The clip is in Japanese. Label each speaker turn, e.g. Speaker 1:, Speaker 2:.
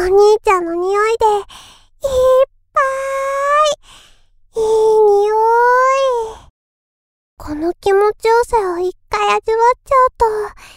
Speaker 1: お兄ちゃんの匂いで、いっぱい、いい匂い。この気持ちよさを一回味わっちゃうと、